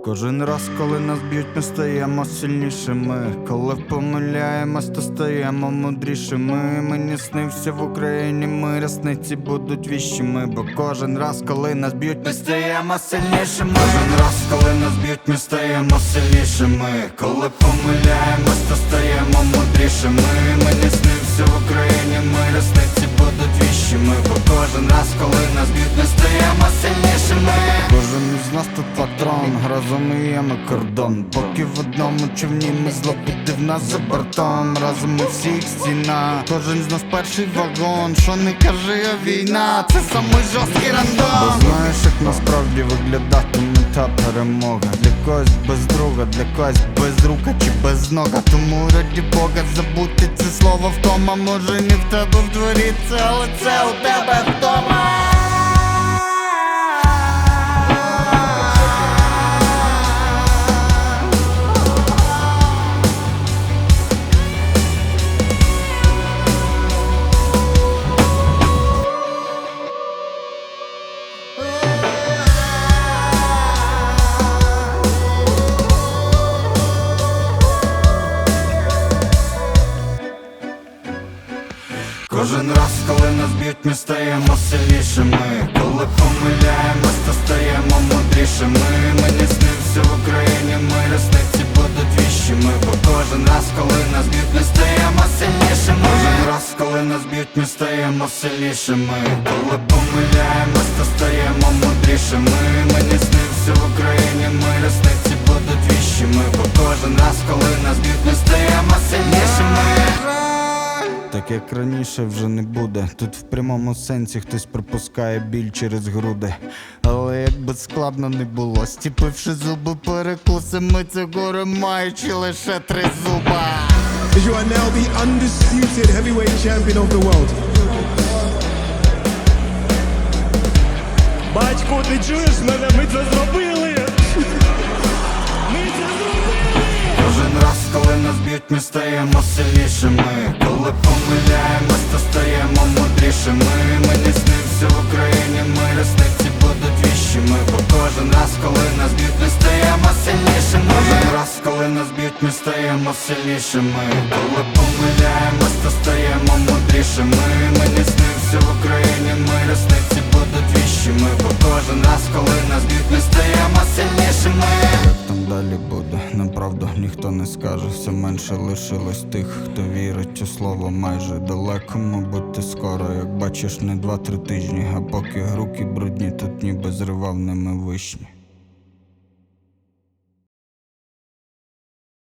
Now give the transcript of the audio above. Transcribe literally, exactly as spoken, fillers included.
Кожен раз, коли нас б'ють, ми стаємо сильнішими. Коли помиляємось, то стаємо мудрішими. Мені снився в Україні мир, рясниці будуть віщими. Бо кожен раз, коли нас б'ють, ми стаємо сильнішими. Кожен раз, коли нас б'ють, ми стаємо сильнішими. Коли помиляємось, то стаємо мудрішими. Мені снився в Україні мир, рясниці будуть віщими. Бо кожен раз, коли нас б'ють, ми стаємо сильнішими. Кожен із нас тут патрон, разом і є ми кордон. Поки в одному човні ми зло буде в нас за бортом. Разом ми всіх стіна, кожен з нас перший вагон. Що не кажи, а війна, це самий жорсткий рандом. Бо знаєш, як насправді виглядатиме та перемога. Для когось без друга, для когось без рука чи без нога. Тому раді Бога забути це слово втома. Може не в тебе в дворі це, але це у тебе вдома. Кожен раз, коли нас б'ють, ми стаємо сильнішими. Коли помиляємось, то стаємо мудрішими. Мені снився в Україні мир, рясниці будуть віщими. Бо кожен раз, коли нас б'ють, ми стаємо сильнішими. Кожен раз, коли нас б'ють, ми стаємо сильнішими. Коли помиляємось, то стаємо мудрішими. Мені снився в Україні мир, рясниці будуть віщими. Бо кожен раз, коли нас б'ють, ми стаємо сильнішими. Так як раніше вже не буде. Тут в прямому сенсі хтось пропускає біль через груди. Але як би складно не було, стіпивши зуби перекусами цього горе, маючи лише три зуба. You are now the undisputed heavyweight champion of the world. Батько, ти чуєш мене? Ми це зробили! Ми це зробили! Кожен раз, коли нас б'ють, ми стаємо сильнішими. Коли помиляємось, то стаємо мудрішими. Мені снився в Україні мир, рясниці будуть віщими. Бо кожен раз, коли нас б'ють, ми стаємо сильнішими. Кожен раз, коли нас б'ють, ми стаємо сильнішими. Коли помиляємось, то стаємо мудрішими. Мені снився в Україні мир, рясниці будуть віщими. Бо кожен раз, коли нас б'ють, ми стаємо сильнішими. Як там далі буде, направду ніхто не скаже. Все менше лишилось тих, хто вірить у слово майже далеко. Мабуть, ти скоро, як бачиш, не два-три тижні. А поки руки брудні, тут ніби зривав ними вишні.